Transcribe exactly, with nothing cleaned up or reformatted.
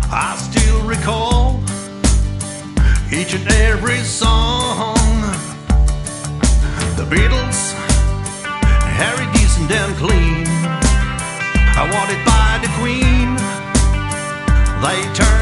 I still recall each and every song. The Beatles, Harry decent and clean. I wanted by the Queen. They turned